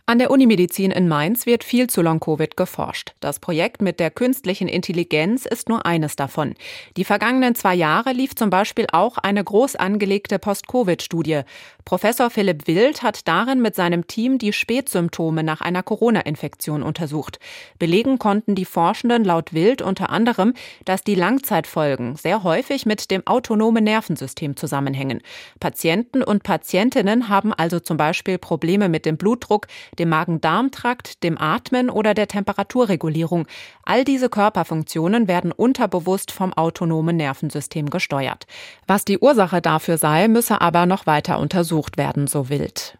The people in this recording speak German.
An der Unimedizin in Mainz wird viel zu Long-Covid geforscht. Das Projekt mit der künstlichen Intelligenz ist nur eines davon. Die vergangenen 2 Jahre lief zum Beispiel auch eine groß angelegte Post-Covid-Studie. Professor Philipp Wild hat darin mit seinem Team die Spätsymptome nach einer Corona-Infektion untersucht. Belegen konnten die Forschenden laut Wild unter anderem, dass die Langzeitfolgen sehr häufig mit dem autonomen Nervensystem zusammenhängen. Patienten und Patientinnen haben also zum Beispiel Probleme mit dem Blutdruck, dem Magen-Darm-Trakt, dem Atmen oder der Temperaturregulierung. All diese Körperfunktionen werden unterbewusst vom autonomen Nervensystem gesteuert. Was die Ursache dafür sei, müsse aber noch weiter untersucht werden, so Wild.